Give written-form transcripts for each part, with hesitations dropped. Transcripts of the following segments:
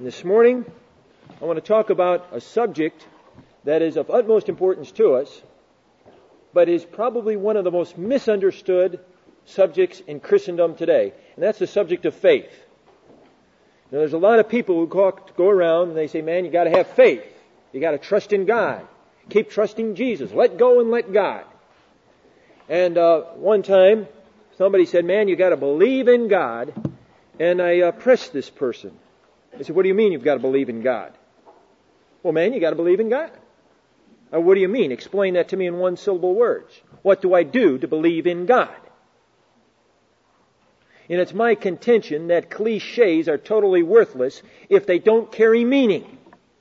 This morning, I want to talk about a subject that is of utmost importance to us, but is probably one of the most misunderstood subjects in Christendom today, and that's the subject of faith. Now, there's a lot of people who go around and they say, man, you got to have faith. You got to trust in God. Keep trusting Jesus. Let go and let God. And one time, somebody said, man, you got to believe in God. And I pressed this person. I said, what do you mean you've got to believe in God? Well, man, you got to believe in God. What do you mean? Explain that to me in one-syllable words. What do I do to believe in God? And it's my contention that cliches are totally worthless if they don't carry meaning.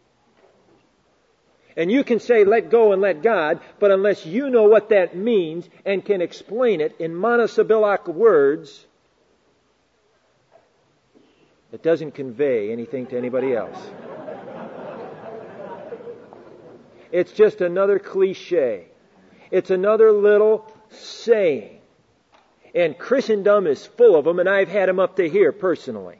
And you can say, let go and let God, but unless you know what that means and can explain it in monosyllabic words, it doesn't convey anything to anybody else. It's just another cliche. It's another little saying. And Christendom is full of them, and I've had them up to here personally.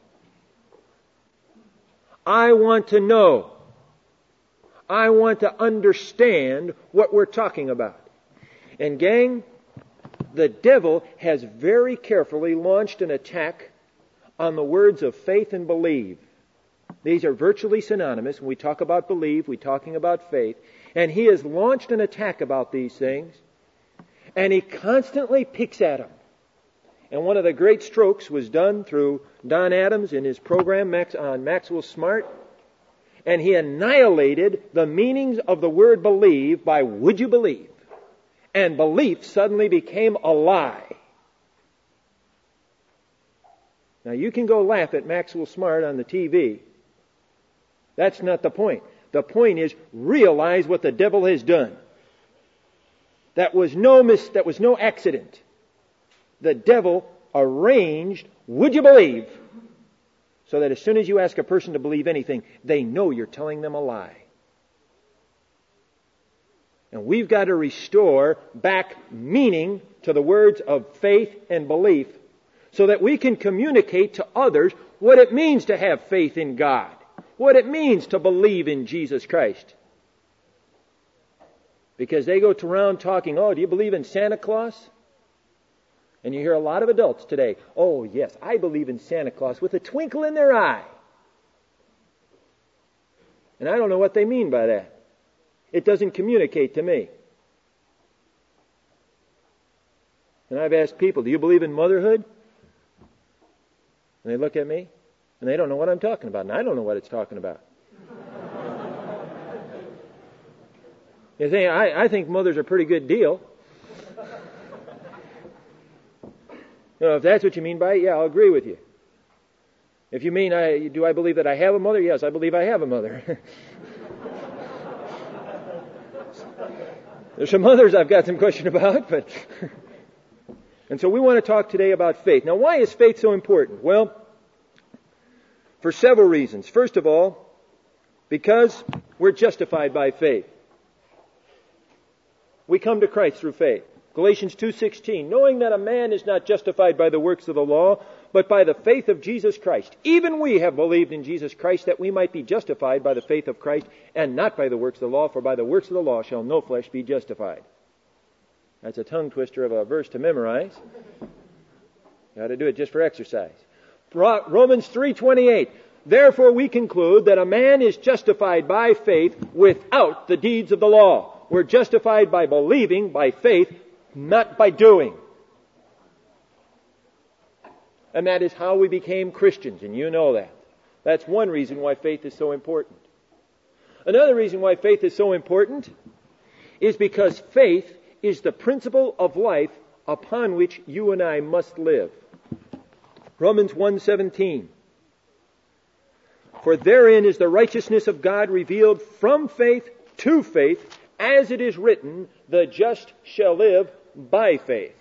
I want to know. I want to understand what we're talking about. And gang, the devil has very carefully launched an attack on the words of faith and believe. These are virtually synonymous. When we talk about believe, we're talking about faith. And he has launched an attack about these things. And he constantly picks at them. And one of the great strokes was done through Don Adams in his program on Maxwell Smart. And he annihilated the meanings of the word believe by would you believe? And belief suddenly became a lie. Now you can go laugh at Maxwell Smart on the TV. That's not the point. The point is realize what the devil has done. That was no accident. The devil arranged, would you believe? So that as soon as you ask a person to believe anything, they know you're telling them a lie. And we've got to restore back meaning to the words of faith and belief so that we can communicate to others what it means to have faith in God, what it means to believe in Jesus Christ. Because they go around talking, oh, do you believe in Santa Claus? And you hear a lot of adults today, oh yes, I believe in Santa Claus, with a twinkle in their eye. And I don't know what they mean by that. It doesn't communicate to me. And I've asked people, do you believe in motherhood? And they look at me, and they don't know what I'm talking about, and I don't know what it's talking about. You think, I think mothers are a pretty good deal. You know, if that's what you mean by it, yeah, I'll agree with you. If you mean, do I believe that I have a mother? Yes, I believe I have a mother. There's some others I've got some question about, but... And so we want to talk today about faith. Now, why is faith so important? Well, for several reasons. First of all, because we're justified by faith. We come to Christ through faith. Galatians 2:16, knowing that a man is not justified by the works of the law, but by the faith of Jesus Christ. Even we have believed in Jesus Christ that we might be justified by the faith of Christ and not by the works of the law, for by the works of the law shall no flesh be justified. That's a tongue twister of a verse to memorize. You ought to do it just for exercise. Romans 3:28, therefore we conclude that a man is justified by faith without the deeds of the law. We're justified by believing, by faith, not by doing. And that is how we became Christians, and you know that. That's one reason why faith is so important. Another reason why faith is so important is because faith is the principle of life upon which you and I must live. Romans 1:17. For therein is the righteousness of God revealed from faith to faith, as it is written, the just shall live by faith.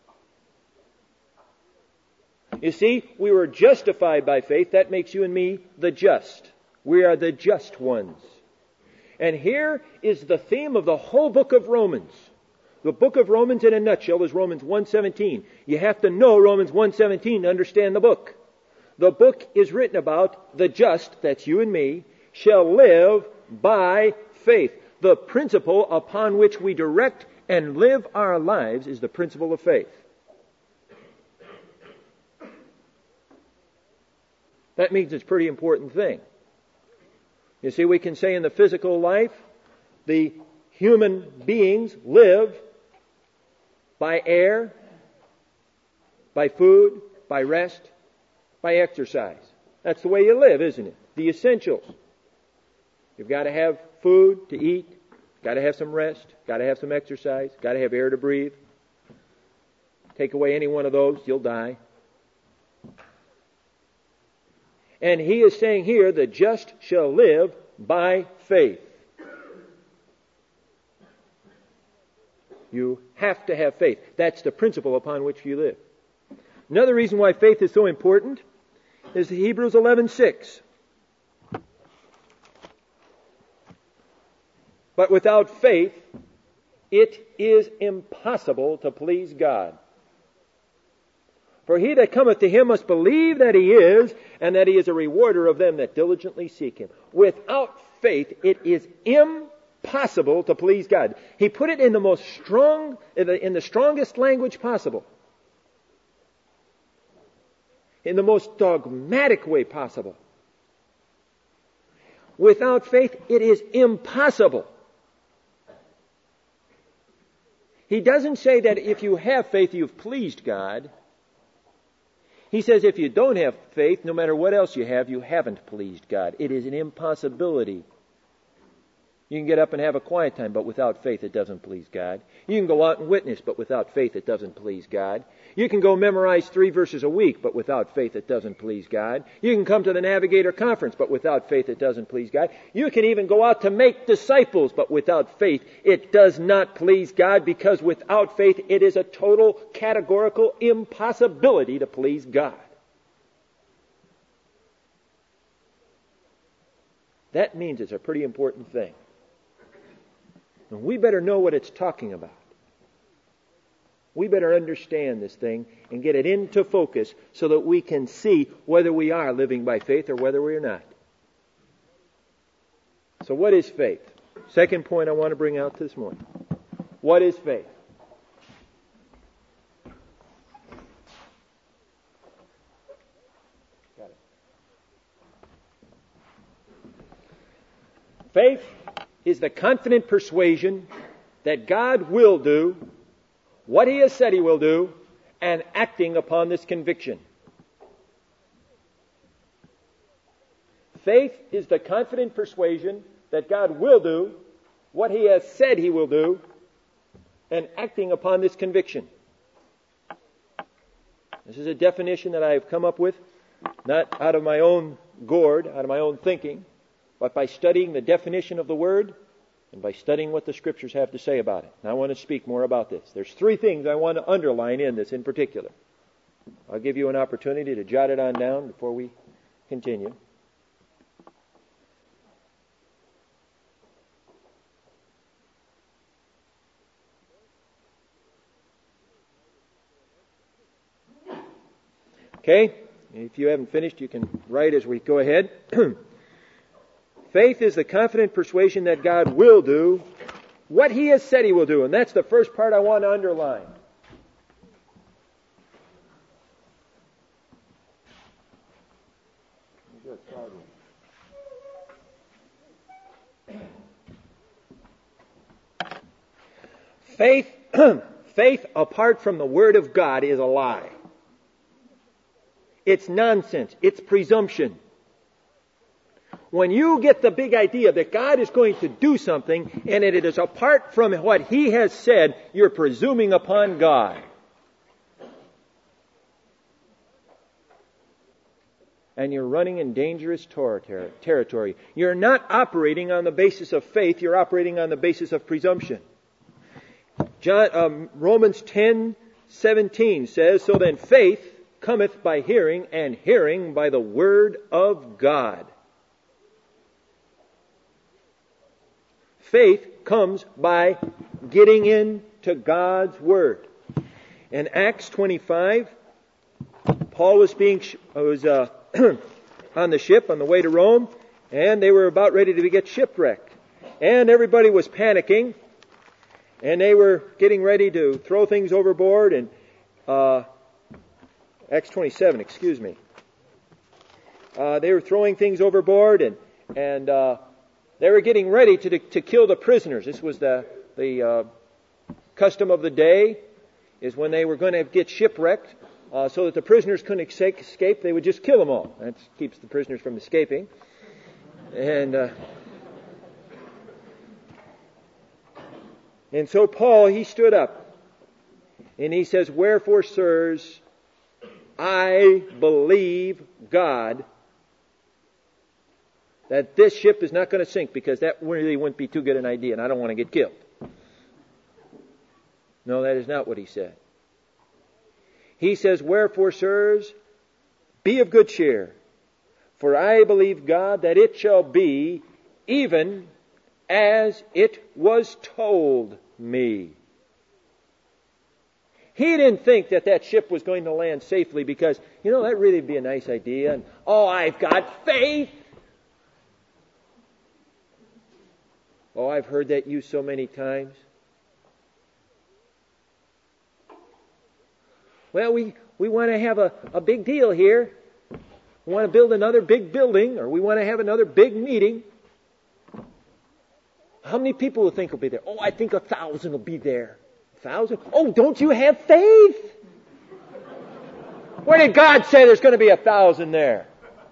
You see, we were justified by faith. That makes you and me the just. We are the just ones. And here is the theme of the whole book of Romans. The book of Romans in a nutshell is Romans 1:17. You have to know Romans 1:17 to understand the book. the book is written about the just, that's you and me, shall live by faith. The principle upon which we direct and live our lives is the principle of faith. That means it's a pretty important thing. You see, we can say in the physical life, the human beings live by air, by food, by rest, by exercise. That's the way you live, isn't it? The essentials. You've got to have food to eat, got to have some rest, got to have some exercise, got to have air to breathe. Take away any one of those, you'll die. And he is saying here, the just shall live by faith. You have to have faith. That's the principle upon which you live. Another reason why faith is so important is Hebrews 11:6. But without faith, it is impossible to please God. For he that cometh to him must believe that he is, and that he is a rewarder of them that diligently seek him. Without faith, it is impossible to please God. He put it in the strongest language possible. In the most dogmatic way possible. Without faith, it is impossible. He doesn't say that if you have faith, you've pleased God. He says if you don't have faith, no matter what else you have, you haven't pleased God. It is an impossibility. You can get up and have a quiet time, but without faith it doesn't please God. You can go out and witness, but without faith it doesn't please God. You can go memorize 3 verses a week, but without faith it doesn't please God. You can come to the Navigator Conference, but without faith it doesn't please God. You can even go out to make disciples, but without faith it does not please God, because without faith it is a total categorical impossibility to please God. That means it's a pretty important thing. And we better know what it's talking about. We better understand this thing and get it into focus so that we can see whether we are living by faith or whether we are not. So what is faith? Second point I want to bring out this morning. What is faith? Got it. Faith is the confident persuasion that God will do what He has said He will do, and acting upon this conviction. Faith is the confident persuasion that God will do what He has said He will do, and acting upon this conviction. This is a definition that I have come up with, not out of my own gourd, out of my own thinking, but by studying the definition of the word and by studying what the Scriptures have to say about it. And I want to speak more about this. There's 3 things I want to underline in this in particular. I'll give you an opportunity to jot it on down before we continue. Okay? If you haven't finished, you can write as we go ahead. Faith is the confident persuasion that God will do what He has said He will do. And that's the first part I want to underline. Faith apart from the Word of God is a lie. It's nonsense. It's presumption. When you get the big idea that God is going to do something and it is apart from what He has said, you're presuming upon God. And you're running in dangerous territory. You're not operating on the basis of faith, you're operating on the basis of presumption. Romans 10:17 says, "So then faith cometh by hearing, and hearing by the word of God." Faith comes by getting into God's Word. In Acts 25, Paul was on the ship on the way to Rome, and they were about ready to get shipwrecked. And everybody was panicking, and they were getting ready to throw things overboard. And Acts 27, excuse me. They were throwing things overboard, and they were getting ready to kill the prisoners. This was the custom of the day, is when they were going to get shipwrecked, so that the prisoners couldn't escape, they would just kill them all. That keeps the prisoners from escaping. And so Paul, he stood up, and he says, "Wherefore, sirs, I believe God that this ship is not going to sink, because that really wouldn't be too good an idea, and I don't want to get killed." No, that is not what he said. He says, "Wherefore, sirs, be of good cheer, for I believe God that it shall be even as it was told me." He didn't think that ship was going to land safely because, that really would be a nice idea. And, I've got faith. I've heard that used so many times. Well, we want to have a big deal here. We want to build another big building, or we want to have another big meeting. How many people will think will be there? I think 1,000 will be there. 1,000? Don't you have faith? Where did God say there's going to be 1,000 there?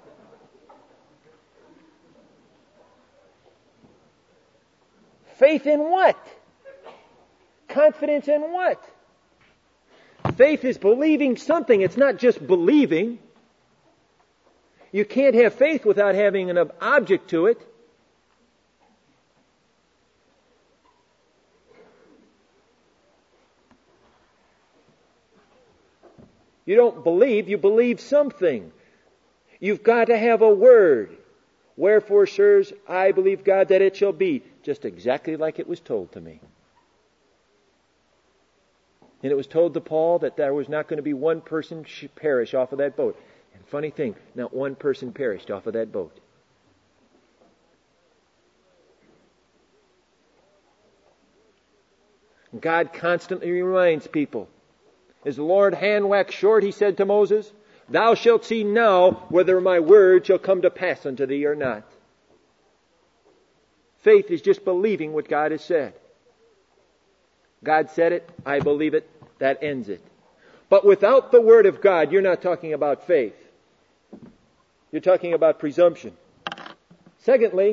Faith in what? Confidence in what? Faith is believing something. It's not just believing. You can't have faith without having an object to it. You don't believe, you believe something. You've got to have a word. "Wherefore, sirs, I believe God that it shall be just exactly like it was told to me." And it was told to Paul that there was not going to be one person perish off of that boat. And funny thing, not one person perished off of that boat. God constantly reminds people. As the Lord hand waxed short, he said to Moses, "Thou shalt see now whether my word shall come to pass unto thee or not." Faith is just believing what God has said. God said it, I believe it, that ends it. But without the Word of God, you're not talking about faith. You're talking about presumption. Secondly,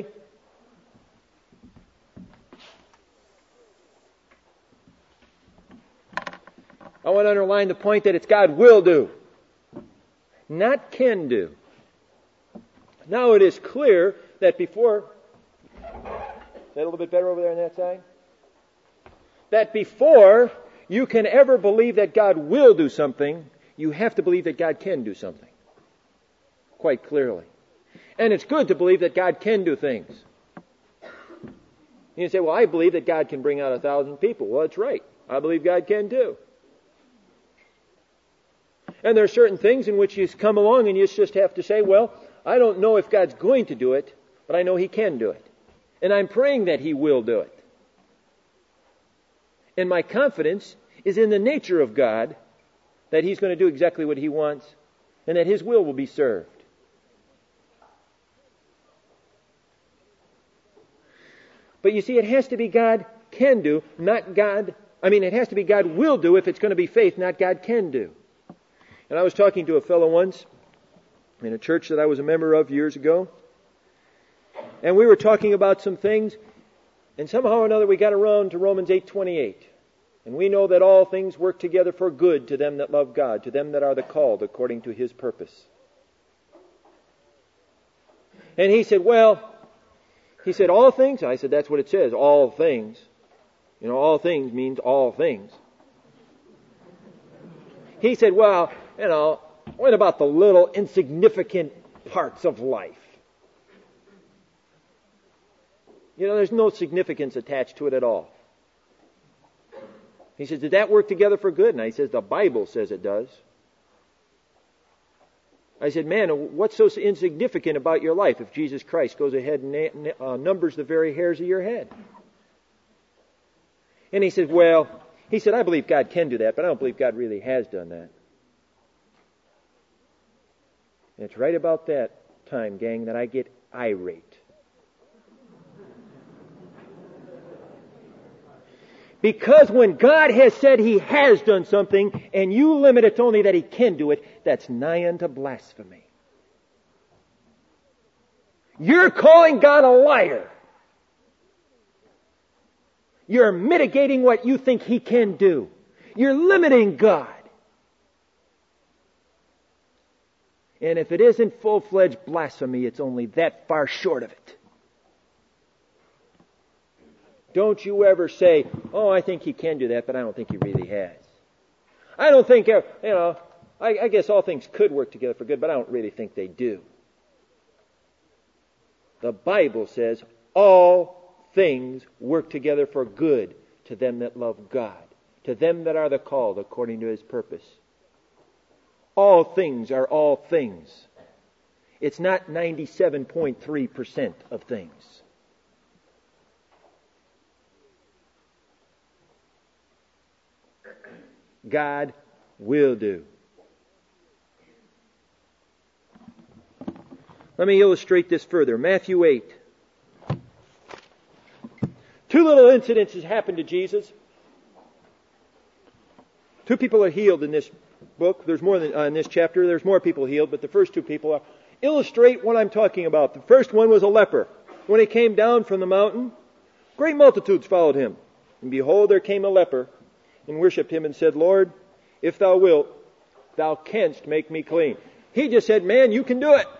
I want to underline the point that it's God will do, not can do. Now it is clear that before... Is that a little bit better over there on that side? That before you can ever believe that God will do something, you have to believe that God can do something. Quite clearly. And it's good to believe that God can do things. You say, I believe that God can bring out 1,000 people. Well, that's right. I believe God can do. And there are certain things in which you come along and you just have to say, I don't know if God's going to do it, but I know He can do it. And I'm praying that He will do it. And my confidence is in the nature of God, that He's going to do exactly what He wants, and that His will be served. But you see, it has to be God can do, not God... it has to be God will do if it's going to be faith, not God can do. And I was talking to a fellow once in a church that I was a member of years ago, and we were talking about some things, and somehow or another we got around to Romans 8:28. And we know that all things work together for good to them that love God, to them that are the called according to His purpose. And he said, all things? I said, that's what it says, all things. All things means all things. He said, what about the little insignificant parts of life? There's no significance attached to it at all. He says, did that work together for good? And I says, the Bible says it does. I said, man, what's so insignificant about your life if Jesus Christ goes ahead and numbers the very hairs of your head? And he said, I believe God can do that, but I don't believe God really has done that. And it's right about that time, gang, that I get irate. Because when God has said He has done something, and you limit it to only that He can do it, that's nigh unto blasphemy. You're calling God a liar. You're mitigating what you think He can do. You're limiting God. And if it isn't full-fledged blasphemy, it's only that far short of it. Don't you ever say, oh, I think He can do that, but I don't think He really has. I don't think, I guess all things could work together for good, but I don't really think they do. The Bible says all things work together for good to them that love God, to them that are the called according to His purpose. All things are all things. It's not 97.3% of things. God will do. Let me illustrate this further. Matthew 8. Two little incidences happened to Jesus. Two people are healed in this book. There's more than in this chapter. There's more people healed, but the first two people illustrate what I'm talking about. The first one was a leper. When he came down from the mountain, great multitudes followed him. And behold, there came a leper and worshipped him and said, Lord, if thou wilt, thou canst make me clean. He just said, man, you can do it.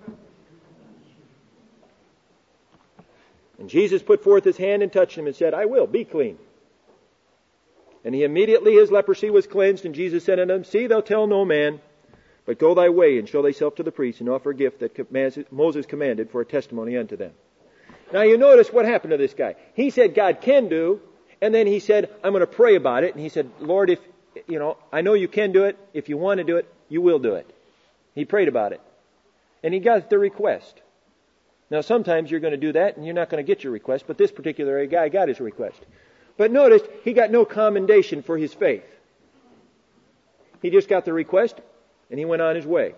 And Jesus put forth His hand and touched him and said, I will, be clean. And he immediately his leprosy was cleansed, and Jesus said unto him, see, thou tell no man, but go thy way and show thyself to the priest and offer a gift that Moses commanded for a testimony unto them. Now you notice what happened to this guy. He said God can do, and then he said, I'm going to pray about it. And he said, Lord, if, I know you can do it. If you want to do it, you will do it. He prayed about it. And he got the request. Now sometimes you're going to do that and you're not going to get your request, but this particular guy got his request. But notice, he got no commendation for his faith. He just got the request and he went on his way.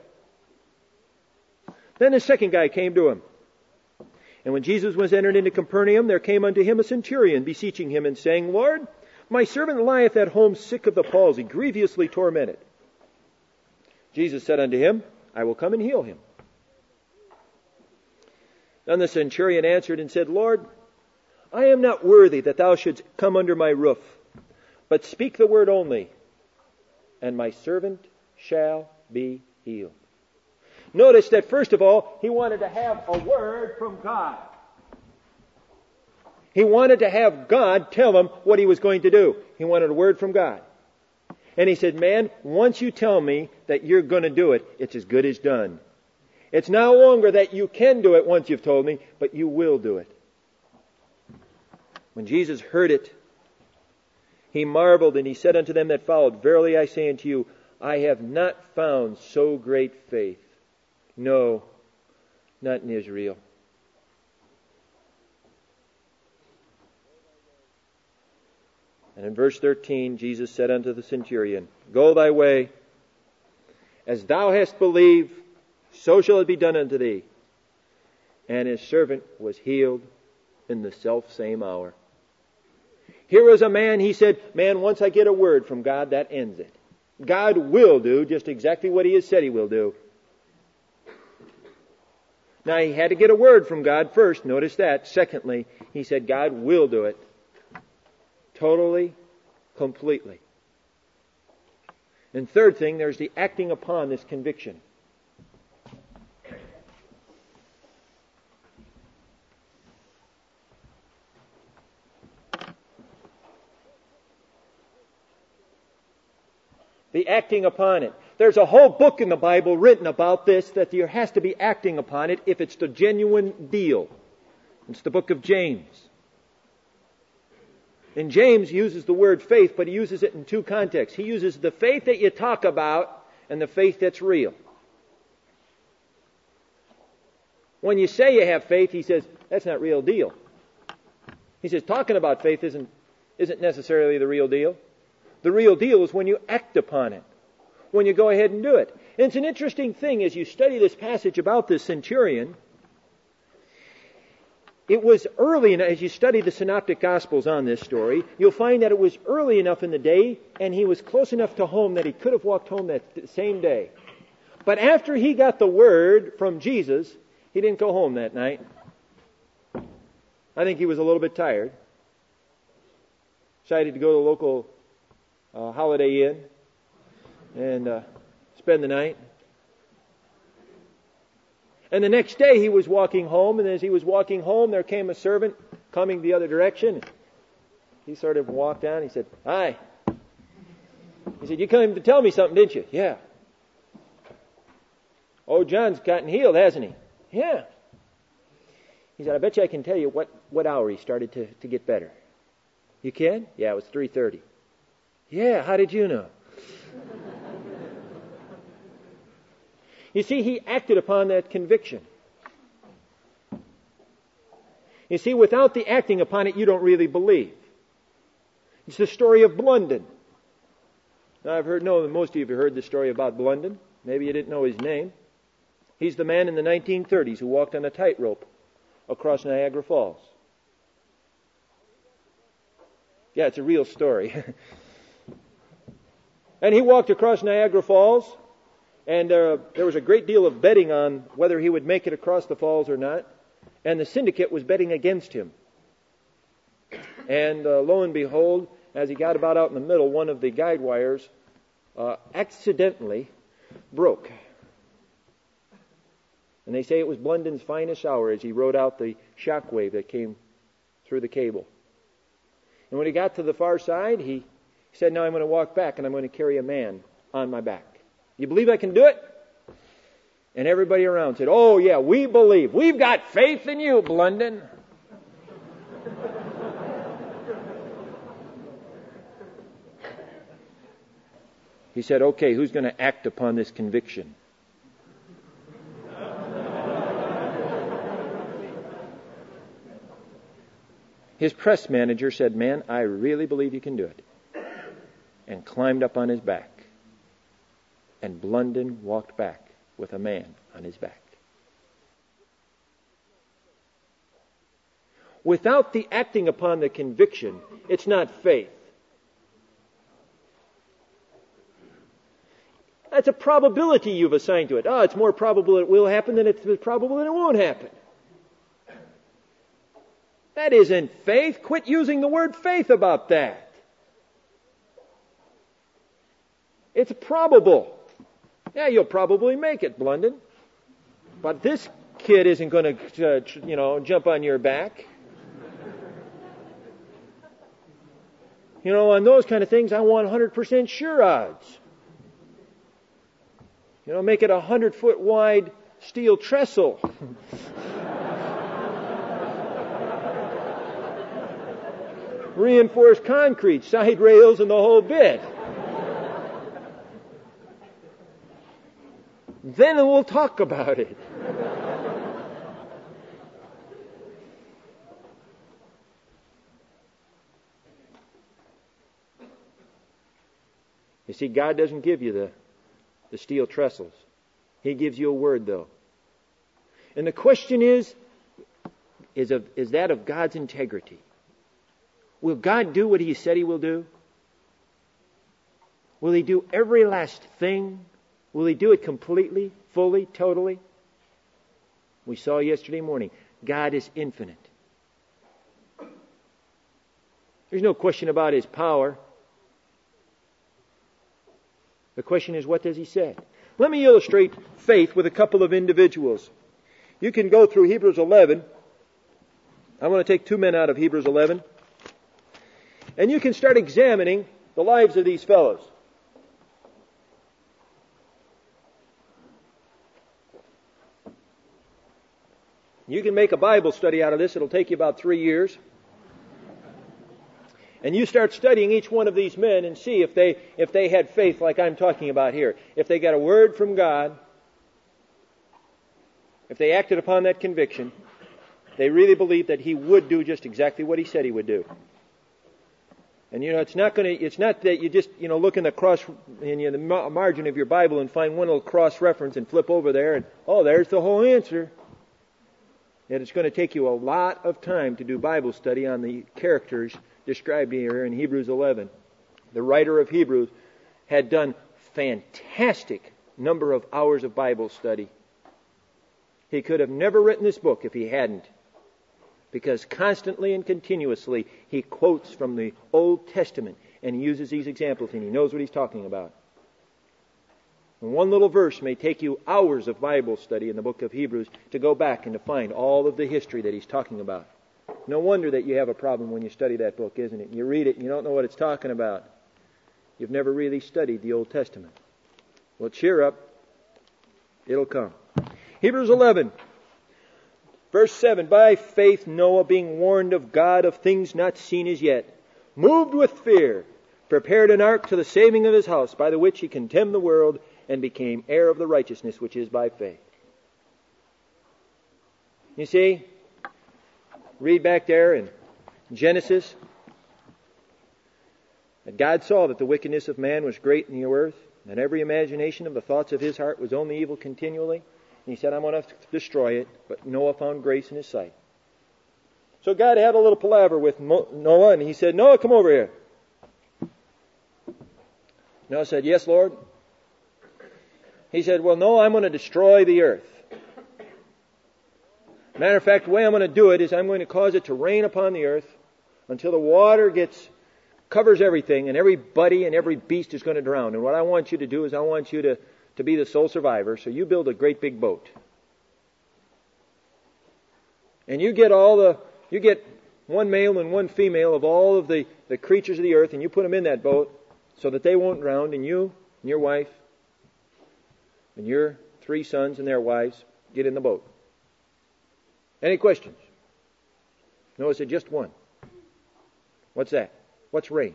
Then the second guy came to him. And when Jesus was entered into Capernaum, there came unto him a centurion, beseeching him and saying, Lord, my servant lieth at home sick of the palsy, grievously tormented. Jesus said unto him, I will come and heal him. Then the centurion answered and said, Lord, I am not worthy that thou shouldst come under my roof, but speak the word only, and my servant shall be healed. Notice that first of all, he wanted to have a word from God. He wanted to have God tell him what he was going to do. He wanted a word from God. And he said, man, once you tell me that you're going to do it, it's as good as done. It's no longer that you can do it once you've told me, but you will do it. When Jesus heard it, he marveled, and he said unto them that followed, verily I say unto you, I have not found so great faith. No, not in Israel. And in verse 13, Jesus said unto the centurion, go thy way, as thou hast believed, so shall it be done unto thee. And his servant was healed in the selfsame hour. Here was a man, he said, man, once I get a word from God, that ends it. God will do just exactly what He has said He will do. Now, he had to get a word from God first. Notice that. Secondly, he said God will do it. Totally, completely. And third thing, there's the acting upon this conviction. The acting upon it. There's a whole book in the Bible written about this, that there has to be acting upon it if it's the genuine deal. It's the book of James. And James uses the word faith, but he uses it in two contexts. He uses the faith that you talk about and the faith that's real. When you say you have faith, he says, that's not real deal. He says, talking about faith isn't necessarily the real deal. The real deal is when you act upon it, when you go ahead and do it. And it's an interesting thing as you study this passage about this centurion. It was early enough, as you study the Synoptic Gospels on this story, you'll find that it was early enough in the day and he was close enough to home that he could have walked home that same day. But after he got the word from Jesus, he didn't go home that night. I think he was a little bit tired. Decided to go to the local Holiday Inn and spend the night. And the next day he was walking home, and as he was walking home, there came a servant coming the other direction. He sort of walked down. He said, "Hi." He said, "You came to tell me something, didn't you?" "Yeah." "Oh, John's gotten healed, hasn't he?" "Yeah." He said, "I bet you I can tell you what hour he started to get better." "You can?" "Yeah, it was 3:30. "Yeah, how did you know?" You see, he acted upon that conviction. You see, without the acting upon it, you don't really believe. It's the story of Blunden. Now, most of you have heard the story about Blunden. Maybe you didn't know his name. He's the man in the 1930s who walked on a tightrope across Niagara Falls. Yeah, it's a real story. And he walked across Niagara Falls, and there was a great deal of betting on whether he would make it across the falls or not. And the syndicate was betting against him. And lo and behold, as he got about out in the middle, one of the guide wires accidentally broke. And they say it was Blunden's finest hour as he rode out the shock wave that came through the cable. And when he got to the far side, he said, "Now I'm going to walk back and I'm going to carry a man on my back. You believe I can do it?" And everybody around said, "Oh yeah, we believe. We've got faith in you, Blunden." He said, "Okay, who's going to act upon this conviction?" His press manager said, "Man, I really believe you can do it." And climbed up on his back. And Blunden walked back with a man on his back. Without the acting upon the conviction, it's not faith. That's a probability you've assigned to it. Oh, it's more probable it will happen than it's probable that it won't happen. That isn't faith. Quit using the word faith about that. It's probable. Yeah, you'll probably make it, Blunden. But this kid isn't going to, jump on your back. On those kind of things, I want 100% sure odds. Make it 100-foot wide steel trestle. Reinforced concrete, side rails, and the whole bit. Then we'll talk about it. You see, God doesn't give you the steel trestles. He gives you a word, though. And the question is that of God's integrity? Will God do what He said He will do? Will He do every last thing? Will He do it completely, fully, totally? We saw yesterday morning, God is infinite. There's no question about His power. The question is, what does He say? Let me illustrate faith with a couple of individuals. You can go through Hebrews 11. I want to take two men out of Hebrews 11. And you can start examining the lives of these fellows. You can make a Bible study out of this. It'll take you about 3 years. And you start studying each one of these men and see if they had faith like I'm talking about here. If they got a word from God if they acted upon that conviction, they really believed that he would do just exactly what he said he would do. And it's not that you just, look in the margin of your Bible and find one little cross reference and flip over there and, there's the whole answer. Yet it's going to take you a lot of time to do Bible study on the characters described here in Hebrews 11. The writer of Hebrews had done fantastic number of hours of Bible study. He could have never written this book if he hadn't, because constantly and continuously he quotes from the Old Testament and he uses these examples and he knows what he's talking about. And one little verse may take you hours of Bible study in the book of Hebrews to go back and to find all of the history that he's talking about. No wonder that you have a problem when you study that book, isn't it? You read it and you don't know what it's talking about. You've never really studied the Old Testament. Well, cheer up. It'll come. Hebrews 11, verse 7. By faith Noah, being warned of God of things not seen as yet, moved with fear, prepared an ark to the saving of his house, by the which he condemned the world and became heir of the righteousness which is by faith. You see, read back there in Genesis, that God saw that the wickedness of man was great in the earth, and every imagination of the thoughts of his heart was only evil continually. And he said, I'm going to destroy it. But Noah found grace in his sight. So God had a little palaver with Noah, and he said, Noah, come over here. Noah said, yes, Lord. He said, well, no, I'm going to destroy the earth. Matter of fact, the way I'm going to do it is I'm going to cause it to rain upon the earth until the water covers everything, and everybody and every beast is going to drown. And what I want you to do is I want you to be the sole survivor. So you build a great big boat. And you get one male and one female of all of the creatures of the earth, and you put them in that boat so that they won't drown, and you and your wife and your 3 sons and their wives get in the boat. Any questions? Noah said, just one. What's that? What's rain?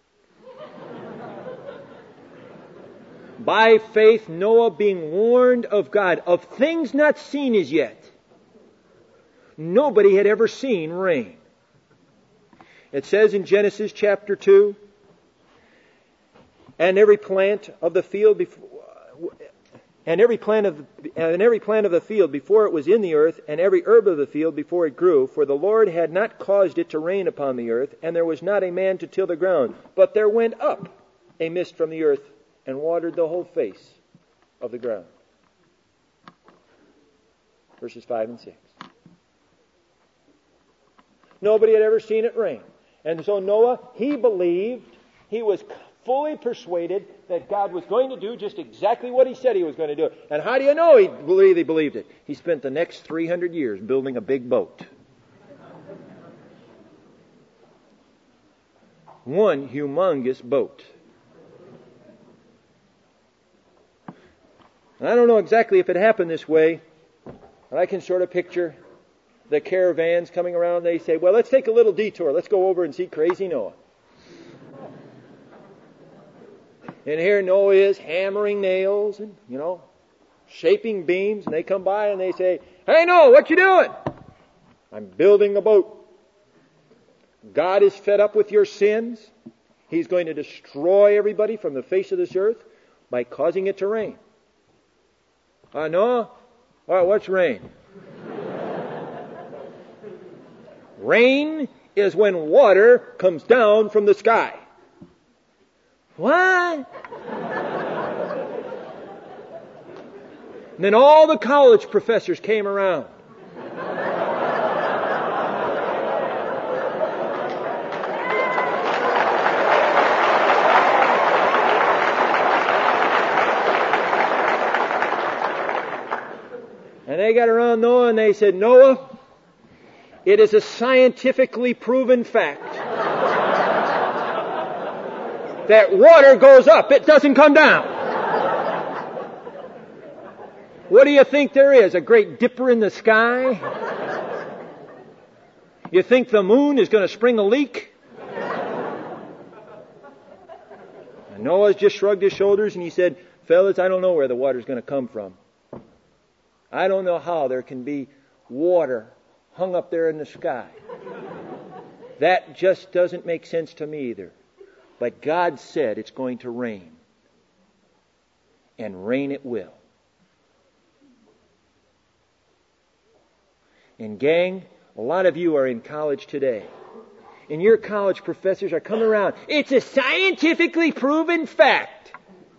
By faith, Noah, being warned of God of things not seen as yet. Nobody had ever seen rain. It says in Genesis chapter 2, and every plant of the field before it was in the earth, and every herb of the field before it grew, for the Lord had not caused it to rain upon the earth, and there was not a man to till the ground. But there went up a mist from the earth, and watered the whole face of the ground. Verses 5 and 6. Nobody had ever seen it rain. And so Noah, he believed, he was fully persuaded that God was going to do just exactly what he said he was going to do. And how do you know he really believed it? He spent the next 300 years building a big boat. One humongous boat. And I don't know exactly if it happened this way, but I can sort of picture the caravans coming around. They say, well, let's take a little detour. Let's go over and see crazy Noah. And here Noah is hammering nails and, shaping beams. And they come by and they say, hey, Noah, what you doing? I'm building a boat. God is fed up with your sins. He's going to destroy everybody from the face of this earth by causing it to rain. Noah? What's rain? Rain is when water comes down from the sky. What? And then all the college professors came around. And they got around Noah and they said, Noah, it is a scientifically proven fact that water goes up, it doesn't come down. What do you think there is? A great dipper in the sky? You think the moon is going to spring a leak? And Noah just shrugged his shoulders and he said, fellas, I don't know where the water's going to come from. I don't know how there can be water hung up there in the sky. That just doesn't make sense to me either. But God said it's going to rain. And rain it will. And gang, a lot of you are in college today. And your college professors are coming around. It's a scientifically proven fact.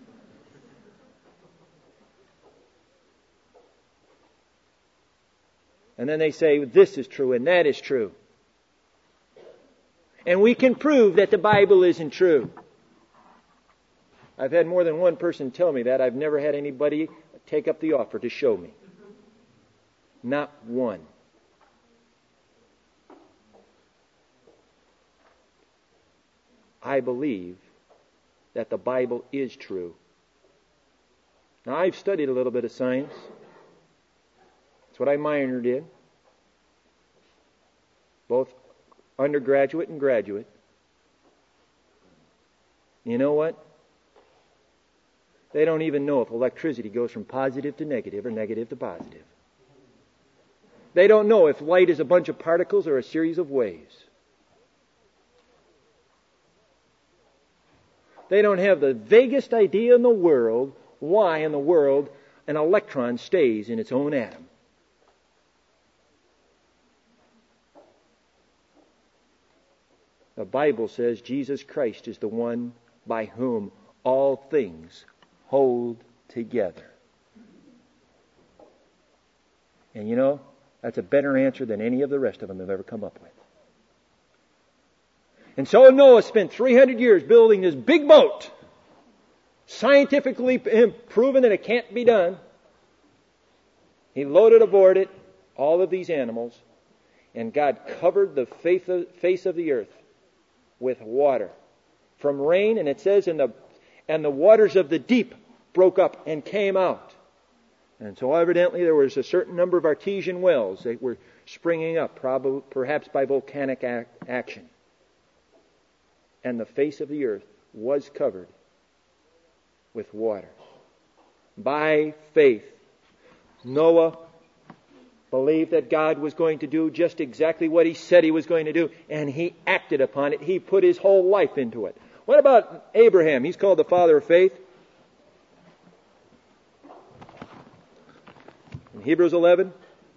And then they say, this is true and that is true. And we can prove that the Bible isn't true. I've had more than one person tell me that. I've never had anybody take up the offer to show me. Not one. I believe that the Bible is true. Now, I've studied a little bit of science. That's what I minored in. Both undergraduate and graduate. You know what? They don't even know if electricity goes from positive to negative or negative to positive. They don't know if light is a bunch of particles or a series of waves. They don't have the vaguest idea in the world why in the world an electron stays in its own atom. The Bible says Jesus Christ is the one by whom all things hold together. And you know, that's a better answer than any of the rest of them have ever come up with. And so Noah spent 300 years building this big boat, scientifically proven that it can't be done. He loaded aboard it all of these animals, and God covered the face of the earth with water from rain, and it says, and the waters of the deep broke up and came out. And so evidently there was a certain number of artesian wells that were springing up, perhaps by volcanic action. And the face of the earth was covered with water. By faith, Noah believed that God was going to do just exactly what He said He was going to do, and he acted upon it. He put his whole life into it. What about Abraham? He's called the father of faith. In Hebrews 11,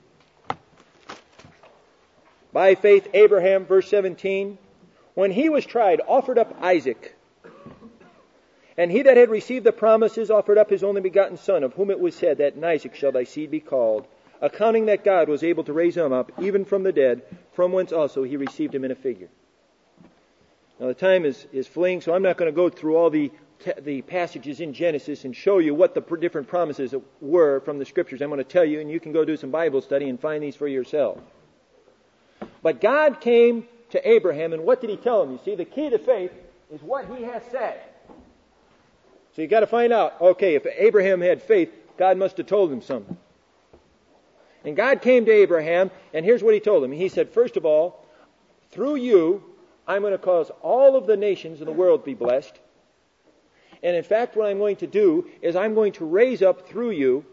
by faith Abraham, verse 17, when he was tried, offered up Isaac. And he that had received the promises offered up his only begotten son, of whom it was said that in Isaac shall thy seed be called, accounting that God was able to raise him up, even from the dead, from whence also he received him in a figure. Now the time is fleeing, so I'm not going to go through all the passages in Genesis and show you what the different promises were from the Scriptures. I'm going to tell you, and you can go do some Bible study and find these for yourself. But God came to Abraham, and what did He tell him? You see, the key to faith is what He has said. So you've got to find out, okay, if Abraham had faith, God must have told him something. And God came to Abraham, and here's what He told him. He said, first of all, through you, I'm going to cause all of the nations in the world to be blessed. And in fact, what I'm going to do is I'm going to raise up through you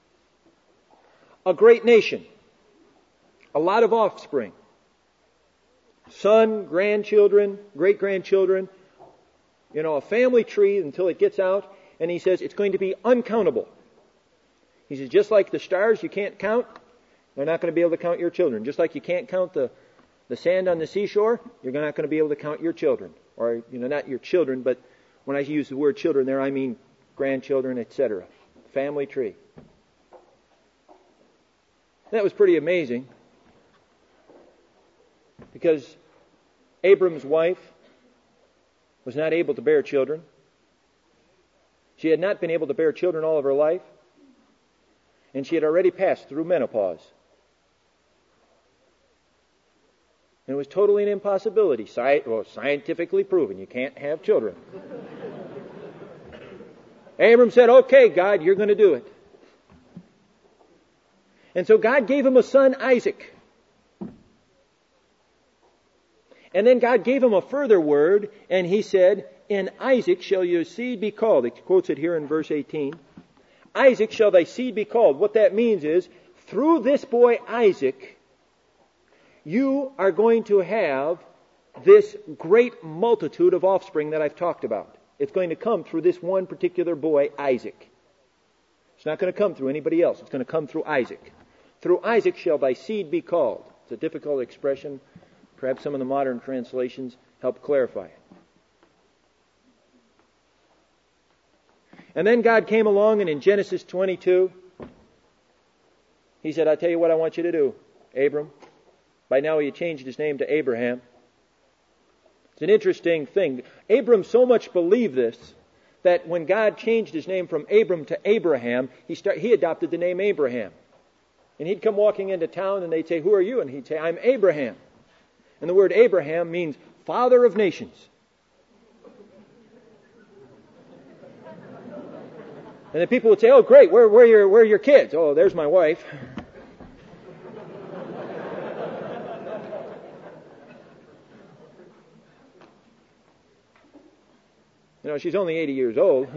a great nation. A lot of offspring. Son, grandchildren, great-grandchildren. You know, a family tree until it gets out. And He says it's going to be uncountable. He says, just like the stars you can't count, they're not going to be able to count your children. Just like you can't count the sand on the seashore, you're not going to be able to count your children. Or, not your children, but when I use the word children there, I mean grandchildren, etc. Family tree. That was pretty amazing. Because Abram's wife was not able to bear children. She had not been able to bear children all of her life. And she had already passed through menopause. And it was totally an impossibility. Scientifically proven. You can't have children. Abram said, okay, God, you're going to do it. And so God gave him a son, Isaac. And then God gave him a further word, and He said, in Isaac shall your seed be called. He quotes it here in verse 18. Isaac shall thy seed be called. What that means is, through this boy Isaac, you are going to have this great multitude of offspring that I've talked about. It's going to come through this one particular boy, Isaac. It's not going to come through anybody else. It's going to come through Isaac. Through Isaac shall thy seed be called. It's a difficult expression. Perhaps some of the modern translations help clarify it. And then God came along, and in Genesis 22, He said, I tell you what I want you to do, Abram. By now He had changed his name to Abraham. It's an interesting thing. Abram so much believed this that when God changed his name from Abram to Abraham, he adopted the name Abraham. And he'd come walking into town and they'd say, who are you? And he'd say, I'm Abraham. And the word Abraham means father of nations. And the people would say, oh great, where are your kids? Oh, there's my wife. You know, she's only 80 years old.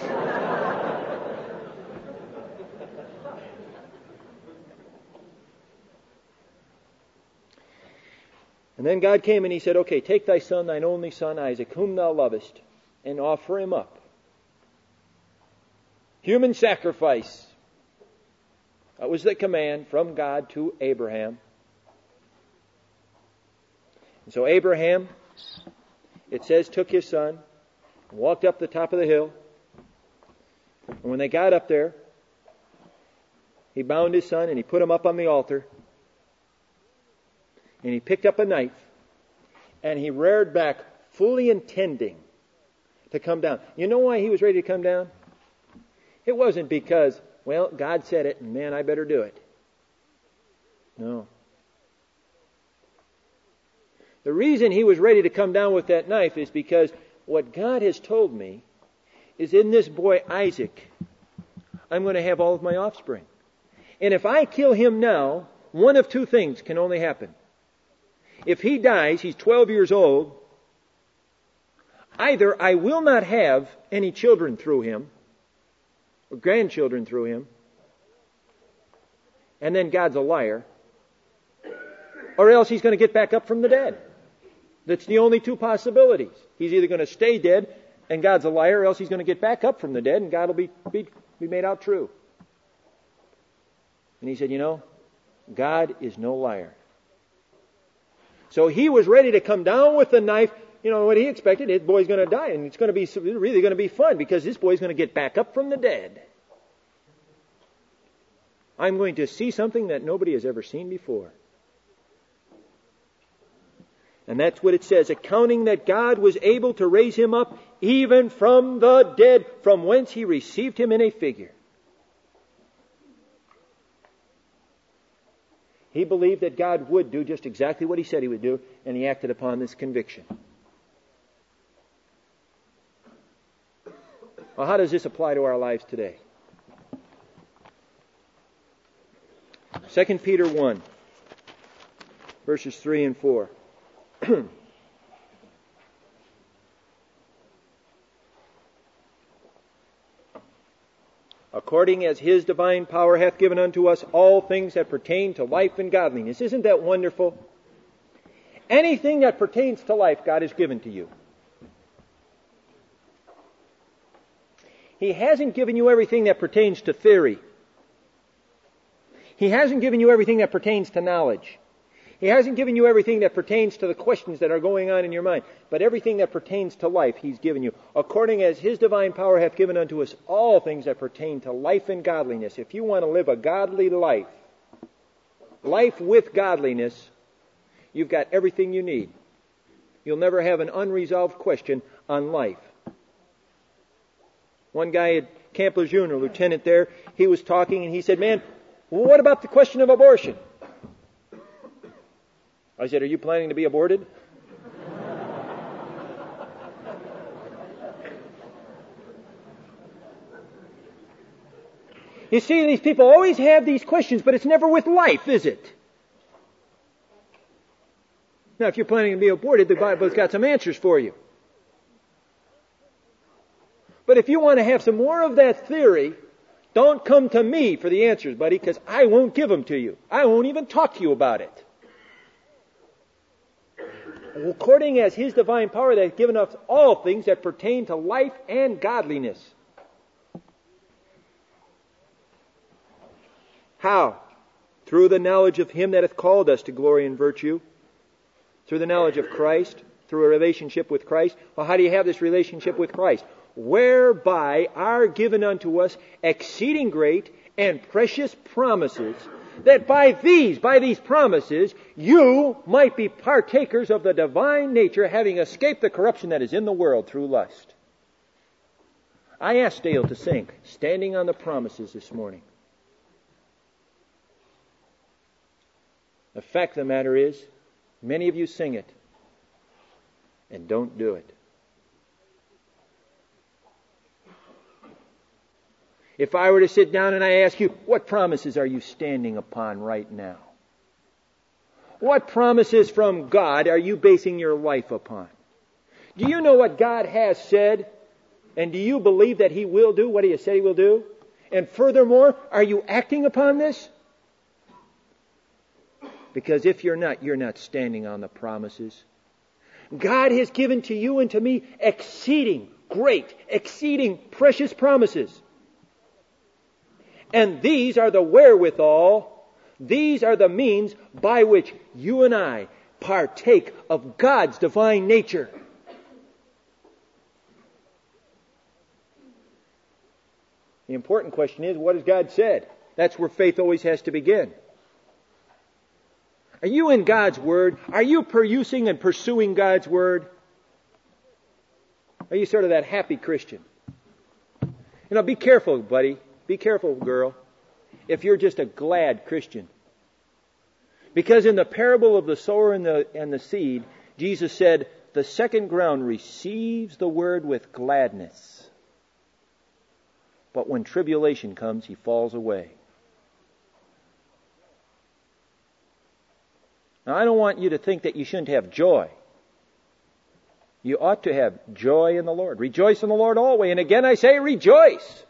And then God came and He said, okay, take thy son, thine only son Isaac, whom thou lovest, and offer him up. Human sacrifice. That was the command from God to Abraham. And so Abraham, it says, took his son, walked up the top of the hill. And when they got up there, he bound his son and he put him up on the altar. And he picked up a knife and he reared back, fully intending to come down. You know why he was ready to come down? It wasn't because, well, God said it and man, I better do it. No. The reason he was ready to come down with that knife is because what God has told me is in this boy Isaac, I'm going to have all of my offspring. And if I kill him now, one of two things can only happen. If he dies, he's 12 years old, either I will not have any children through him, or grandchildren through him, and then God's a liar, or else he's going to get back up from the dead. That's the only two possibilities. He's either going to stay dead and God's a liar, or else he's going to get back up from the dead and God will be made out true. And he said, you know, God is no liar. So he was ready to come down with the knife. You know what he expected? His boy's going to die, and it's going to be really going to be fun because this boy's going to get back up from the dead. I'm going to see something that nobody has ever seen before. And that's what it says, accounting that God was able to raise him up even from the dead, from whence he received him in a figure. He believed that God would do just exactly what he said he would do, and he acted upon this conviction. Well, how does this apply to our lives today? 2 Peter 1, verses 3 and 4. According as his divine power hath given unto us all things that pertain to life and godliness. Isn't that wonderful? Anything that pertains to life, God has given to you. He hasn't given you everything that pertains to theory. He hasn't given you everything that pertains to knowledge. He hasn't given you everything that pertains to the questions that are going on in your mind. But everything that pertains to life, He's given you. According as His divine power hath given unto us all things that pertain to life and godliness. If you want to live a godly life, life with godliness, you've got everything you need. You'll never have an unresolved question on life. One guy at Camp Lejeune, a lieutenant there, he was talking and he said, man, what about the question of abortion? I said, are you planning to be aborted? You see, these people always have these questions, but it's never with life, is it? Now, if you're planning to be aborted, the Bible's got some answers for you. But if you want to have some more of that theory, Don't come to me for the answers, buddy, because I won't give them to you. I won't even talk to you about it. According as His divine power that has given us all things that pertain to life and godliness. How? Through the knowledge of Him that hath called us to glory and virtue. Through the knowledge of Christ. Through a relationship with Christ. Well, how do you have this relationship with Christ? Whereby are given unto us exceeding great and precious promises, that by these promises, you might be partakers of the divine nature, having escaped the corruption that is in the world through lust. I asked Dale to sing Standing on the Promises this morning. The fact of the matter is, many of you sing it and don't do it. If I were to sit down and I ask you, what promises are you standing upon right now? What promises from God are you basing your life upon? Do you know what God has said? And do you believe that He will do what He has said He will do? And furthermore, are you acting upon this? Because if you're not standing on the promises. God has given to you and to me exceeding great, exceeding precious promises. And these are the wherewithal, these are the means by which you and I partake of God's divine nature. The important question is, what has God said? That's where faith always has to begin. Are you in God's Word? Are you perusing and pursuing God's Word? Are you sort of that happy Christian? Be careful, buddy. Be careful, girl, if you're just a glad Christian. Because in the parable of the sower and the seed, Jesus said, the second ground receives the word with gladness. But when tribulation comes, he falls away. Now, I don't want you to think that you shouldn't have joy. You ought to have joy in the Lord. Rejoice in the Lord always. And again I say, rejoice.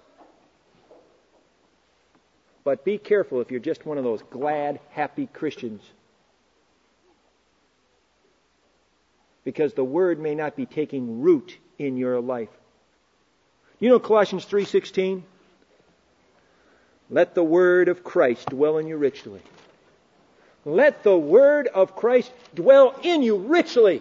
But be careful if you're just one of those glad, happy Christians. Because the Word may not be taking root in your life. You know Colossians 3:16? Let the Word of Christ dwell in you richly. Let the Word of Christ dwell in you richly.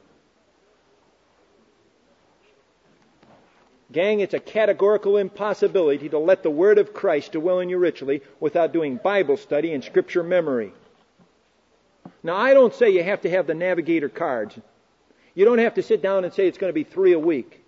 Gang, it's a categorical impossibility to let the Word of Christ dwell in you richly without doing Bible study and Scripture memory. Now, I don't say you have to have the Navigator cards. You don't have to sit down and say it's going to be 3 a week.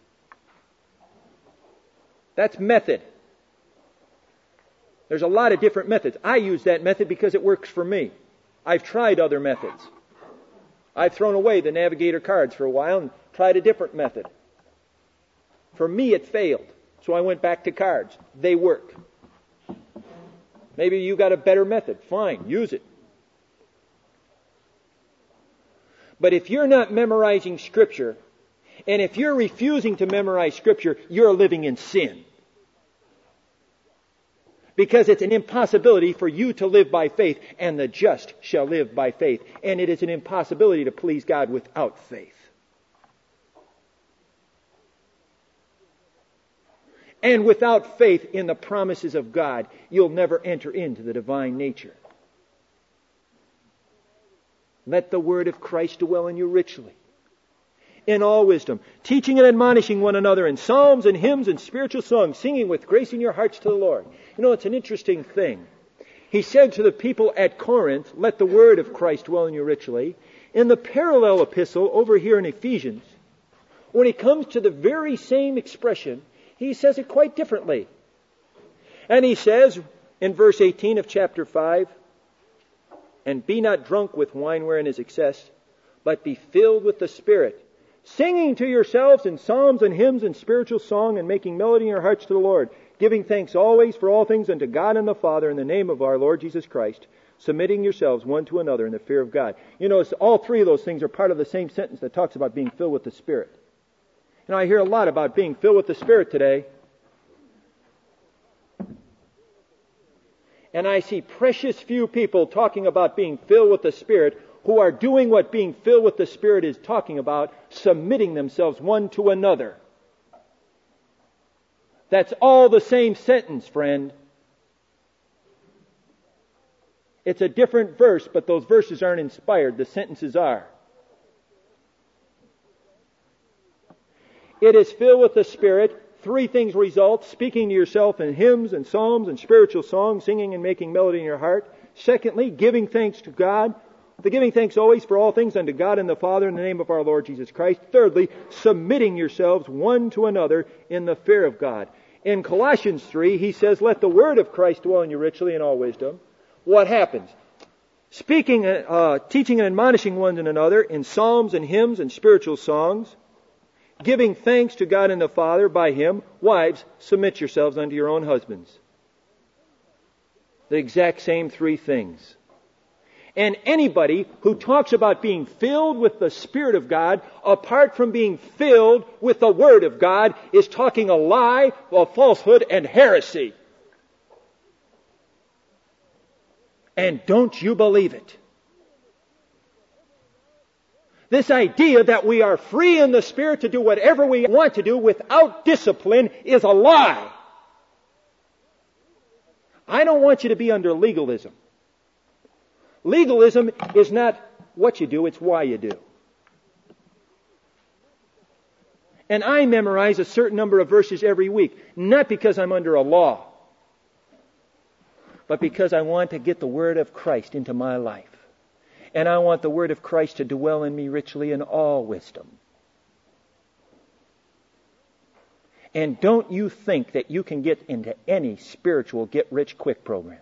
That's method. There's a lot of different methods. I use that method because it works for me. I've tried other methods. I've thrown away the Navigator cards for a while and tried a different method. For me, it failed. So I went back to cards. They work. Maybe you got a better method. Fine, use it. But if you're not memorizing Scripture, and if you're refusing to memorize Scripture, you're living in sin. Because it's an impossibility for you to live by faith, and the just shall live by faith. And it is an impossibility to please God without faith. And without faith in the promises of God, you'll never enter into the divine nature. Let the word of Christ dwell in you richly, in all wisdom, teaching and admonishing one another in psalms and hymns and spiritual songs, singing with grace in your hearts to the Lord. You know, it's an interesting thing. He said to the people at Corinth, let the word of Christ dwell in you richly. In the parallel epistle over here in Ephesians, when he comes to the very same expression, he says it quite differently. And he says in verse 18 of chapter 5, and be not drunk with wine wherein is excess, but be filled with the Spirit, singing to yourselves in psalms and hymns and spiritual song, and making melody in your hearts to the Lord, giving thanks always for all things unto God and the Father in the name of our Lord Jesus Christ, submitting yourselves one to another in the fear of God. You know, all three of those things are part of the same sentence that talks about being filled with the Spirit. You know, I hear a lot about being filled with the Spirit today. And I see precious few people talking about being filled with the Spirit who are doing what being filled with the Spirit is talking about, submitting themselves one to another. That's all the same sentence, friend. It's a different verse, but those verses aren't inspired. The sentences are. It is filled with the Spirit. 3 things result: speaking to yourself in hymns and psalms and spiritual songs, singing and making melody in your heart. Secondly, giving thanks to God. The giving thanks always for all things unto God and the Father in the name of our Lord Jesus Christ. Thirdly, submitting yourselves one to another in the fear of God. In Colossians 3, he says, let the word of Christ dwell in you richly in all wisdom. What happens? Speaking, teaching and admonishing one another in psalms and hymns and spiritual songs, giving thanks to God and the Father by Him. Wives, submit yourselves unto your own husbands. The exact same 3 things. And anybody who talks about being filled with the Spirit of God, apart from being filled with the Word of God, is talking a lie, a falsehood, and heresy. And don't you believe it. This idea that we are free in the Spirit to do whatever we want to do without discipline is a lie. I don't want you to be under legalism. Legalism is not what you do, it's why you do. And I memorize a certain number of verses every week, not because I'm under a law, but because I want to get the Word of Christ into my life. And I want the Word of Christ to dwell in me richly in all wisdom. And don't you think that you can get into any spiritual get-rich-quick program.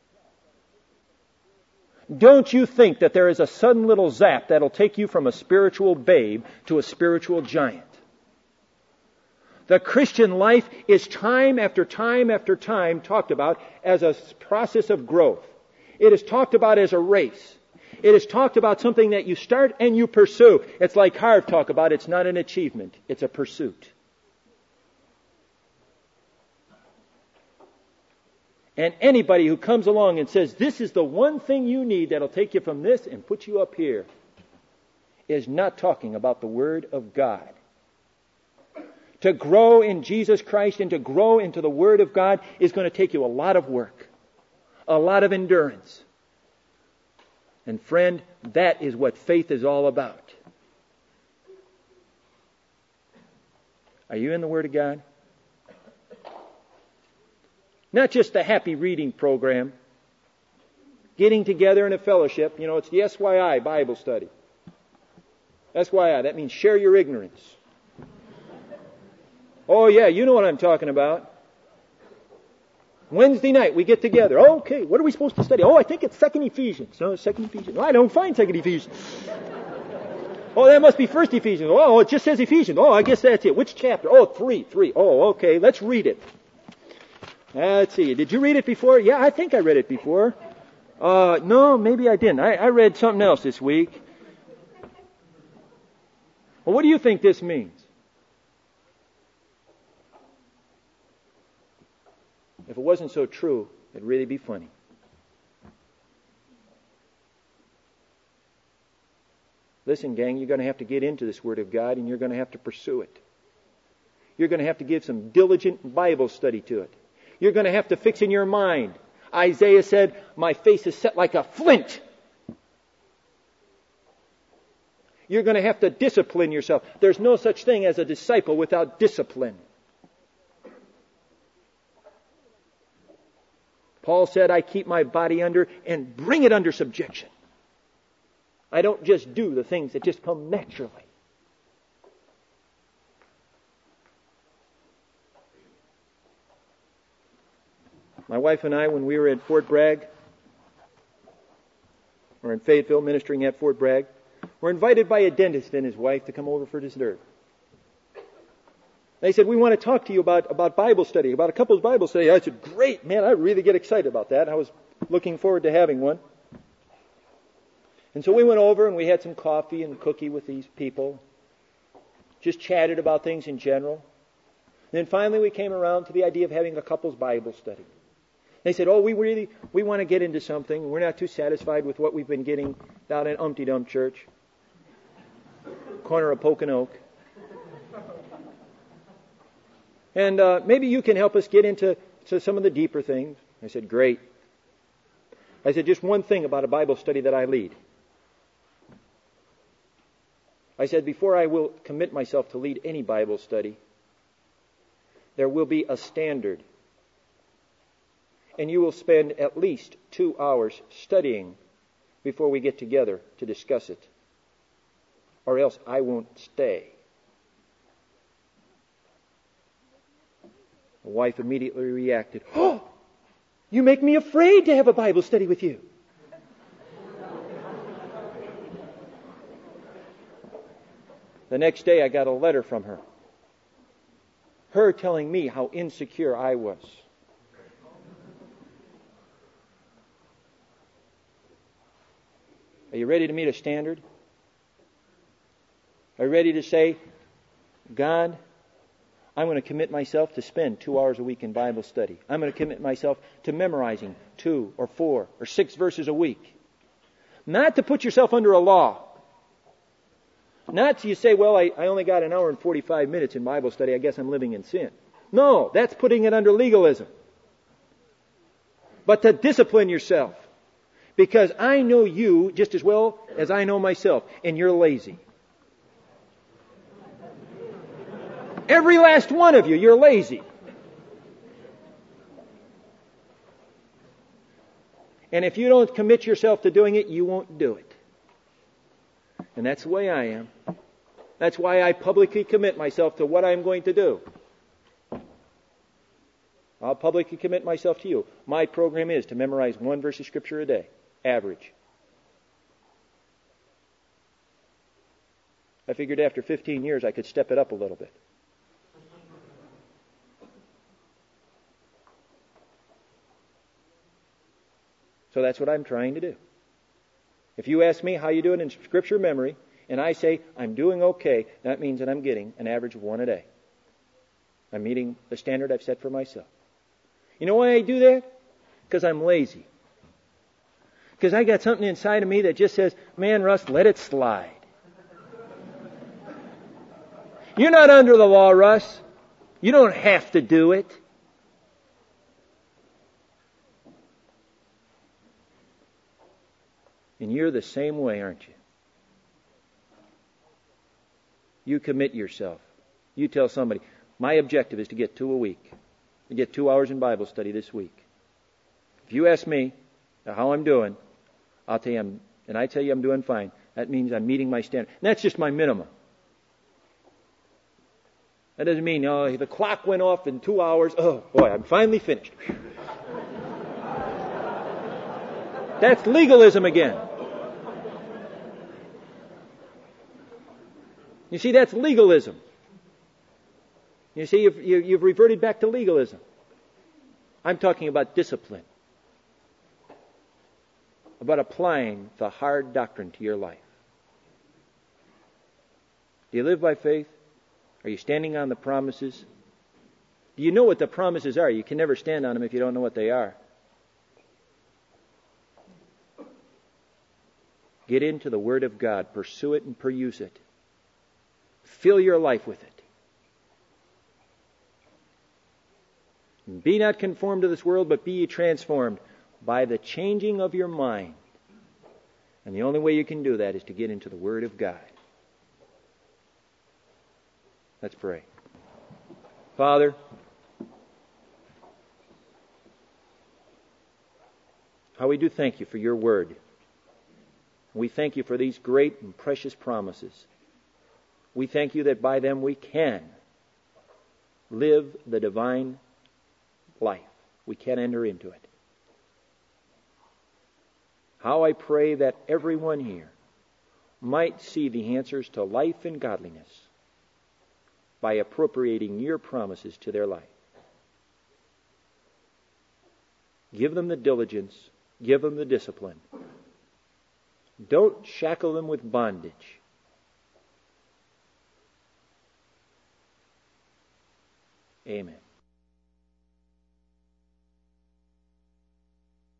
Don't you think that there is a sudden little zap that'll take you from a spiritual babe to a spiritual giant. The Christian life is time after time after time talked about as a process of growth. It is talked about as a race. It is talked about something that you start and you pursue. It's like Harv talked about, it's not an achievement, it's a pursuit. And anybody who comes along and says, this is the one thing you need that'll take you from this and put you up here, is not talking about the Word of God. To grow in Jesus Christ and to grow into the Word of God is going to take you a lot of work, a lot of endurance. And friend, that is what faith is all about. Are you in the Word of God? Not just the happy reading program. Getting together in a fellowship. You know, it's the SYI Bible study. SYI, that means share your ignorance. Oh yeah, you know what I'm talking about. Wednesday night we get together. Oh, okay, what are we supposed to study? Oh, I think it's 2 Ephesians. No, it's 2 Ephesians. No, I don't find 2 Ephesians. Oh, that must be 1 Ephesians. Oh, it just says Ephesians. Oh, I guess that's it. Which chapter? Oh, 3. Oh, okay, let's read it. Let's see. Did you read it before? Yeah, I think I read it before. No, maybe I didn't. I read something else this week. Well, what do you think this means? If it wasn't so true, it'd really be funny. Listen, gang, you're going to have to get into this Word of God and you're going to have to pursue it. You're going to have to give some diligent Bible study to it. You're going to have to fix in your mind. Isaiah said, my face is set like a flint. You're going to have to discipline yourself. There's no such thing as a disciple without discipline. Paul said, I keep my body under and bring it under subjection. I don't just do the things that just come naturally. My wife and I, when we were at Fort Bragg, or in Fayetteville ministering at Fort Bragg, were invited by a dentist and his wife to come over for dessert. They said, we want to talk to you about Bible study, about a couple's Bible study. I said, great, man, I really get excited about that. I was looking forward to having one. And so we went over and we had some coffee and cookie with these people. Just chatted about things in general. And then finally we came around to the idea of having a couple's Bible study. They said, oh, we want to get into something. We're not too satisfied with what we've been getting down in Umpty Dump Church, corner of Poconoke. And maybe you can help us get into some of the deeper things. I said, great. I said, just one thing about a Bible study that I lead. I said, before I will commit myself to lead any Bible study, there will be a standard. And you will spend at least 2 hours studying before we get together to discuss it. Or else I won't stay. The wife immediately reacted, oh, you make me afraid to have a Bible study with you. The next day I got a letter from her. Her telling me how insecure I was. Are you ready to meet a standard? Are you ready to say, God, I'm going to commit myself to spend 2 hours a week in Bible study. I'm going to commit myself to memorizing 2 or 4 or 6 verses a week. Not to put yourself under a law. Not to you say, well, I only got an hour and 45 minutes in Bible study. I guess I'm living in sin. No, that's putting it under legalism. But to discipline yourself. Because I know you just as well as I know myself. And you're lazy. Every last one of you, you're lazy. And if you don't commit yourself to doing it, you won't do it. And that's the way I am. That's why I publicly commit myself to what I'm going to do. I'll publicly commit myself to you. My program is to memorize 1 verse of Scripture a day, average. I figured after 15 years I could step it up a little bit. So that's what I'm trying to do. If you ask me how you doing in Scripture memory, and I say I'm doing okay, that means that I'm getting an average of 1 a day. I'm meeting the standard I've set for myself. You know why I do that? Because I'm lazy. Because I got something inside of me that just says, man, Russ, let it slide. You're not under the law, Russ. You don't have to do it. And you're the same way, aren't you? You commit yourself. You tell somebody, my objective is to get 2 a week. To get 2 hours in Bible study this week. If you ask me how I'm doing, I'll tell you, and I tell you I'm doing fine. That means I'm meeting my standard. And that's just my minimum. That doesn't mean, oh, the clock went off in 2 hours. Oh, boy, I'm finally finished. That's legalism again. You see, that's legalism. You see, you've reverted back to legalism. I'm talking about discipline. About applying the hard doctrine to your life. Do you live by faith? Are you standing on the promises? Do you know what the promises are? You can never stand on them if you don't know what they are. Get into the Word of God. Pursue it and peruse it. Fill your life with it. And be not conformed to this world, but be ye transformed by the changing of your mind. And the only way you can do that is to get into the Word of God. Let's pray. Father, how we do thank you for your Word. We thank you for these great and precious promises. We thank you that by them we can live the divine life. We can enter into it. How I pray that everyone here might see the answers to life and godliness by appropriating your promises to their life. Give them the diligence. Give them the discipline. Don't shackle them with bondage. Amen.